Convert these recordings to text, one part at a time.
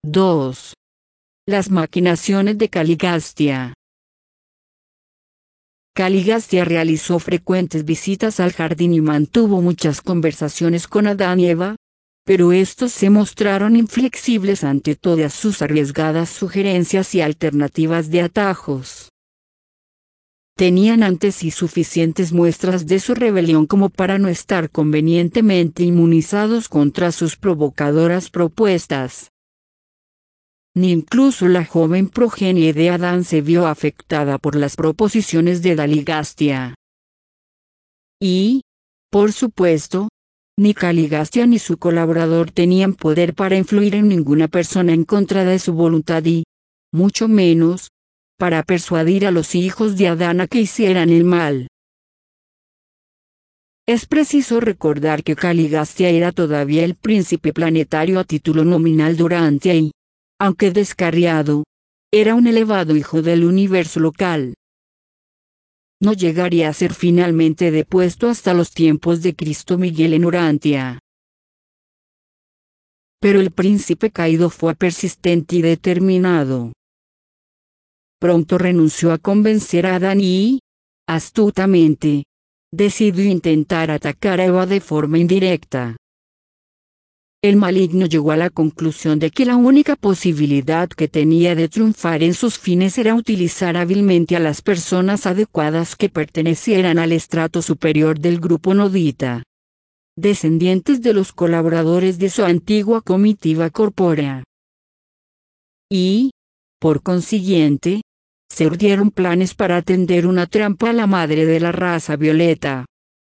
2. Las maquinaciones de Caligastia. Caligastia realizó frecuentes visitas al jardín y mantuvo muchas conversaciones con Adán y Eva, pero estos se mostraron inflexibles ante todas sus arriesgadas sugerencias y alternativas de atajos. Tenían ante sí suficientes muestras de su rebelión como para no estar convenientemente inmunizados contra sus provocadoras propuestas. Ni incluso la joven progenie de Adán se vio afectada por las proposiciones de Caligastia. Y, por supuesto, ni Caligastia ni su colaborador tenían poder para influir en ninguna persona en contra de su voluntad y, mucho menos, para persuadir a los hijos de Adán a que hicieran el mal. Es preciso recordar que Caligastia era todavía el príncipe planetario a título nominal Durantia y, aunque descarriado, era un elevado hijo del universo local. No llegaría a ser finalmente depuesto hasta los tiempos de Cristo Miguel en Urantia. Pero el príncipe caído fue persistente y determinado. Pronto renunció a convencer a Adán y, astutamente, decidió intentar atacar a Eva de forma indirecta. El maligno llegó a la conclusión de que la única posibilidad que tenía de triunfar en sus fines era utilizar hábilmente a las personas adecuadas que pertenecieran al estrato superior del grupo nodita, descendientes de los colaboradores de su antigua comitiva corpórea. Y, por consiguiente, se urdieron planes para tender una trampa a la madre de la raza violeta.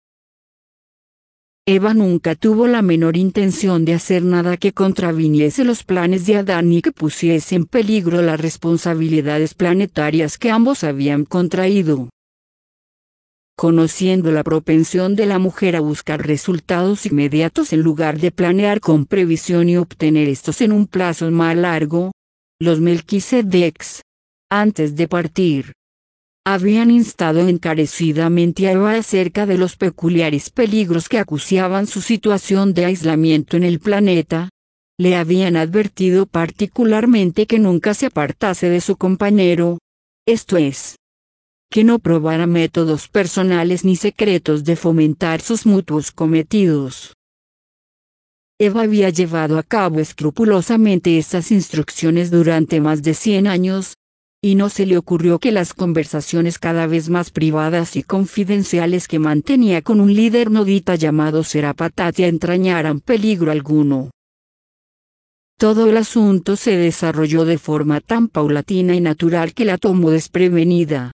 Eva nunca tuvo la menor intención de hacer nada que contraviniese los planes de Adán ni que pusiese en peligro las responsabilidades planetarias que ambos habían contraído. Conociendo la propensión de la mujer a buscar resultados inmediatos en lugar de planear con previsión y obtener estos en un plazo más largo, los Melquisedecs, antes de partir, habían instado encarecidamente a Eva acerca de los peculiares peligros que acuciaban su situación de aislamiento en el planeta. Le habían advertido particularmente que nunca se apartase de su compañero, esto es, que no probara métodos personales ni secretos de fomentar sus mutuos cometidos. Eva había llevado a cabo escrupulosamente estas instrucciones durante más de 100 años, y no se le ocurrió que las conversaciones cada vez más privadas y confidenciales que mantenía con un líder nodita llamado Serapatatia entrañaran peligro alguno. Todo el asunto se desarrolló de forma tan paulatina y natural que la tomó desprevenida.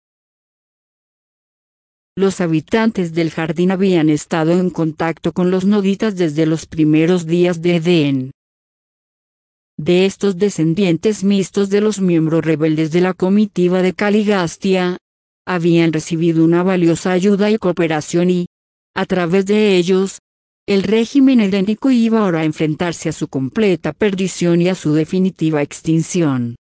Los habitantes del jardín habían estado en contacto con los noditas desde los primeros días de Edén. De estos descendientes mixtos de los miembros rebeldes de la comitiva de Caligastia, habían recibido una valiosa ayuda y cooperación y, a través de ellos, el régimen helénico iba ahora a enfrentarse a su completa perdición y a su definitiva extinción.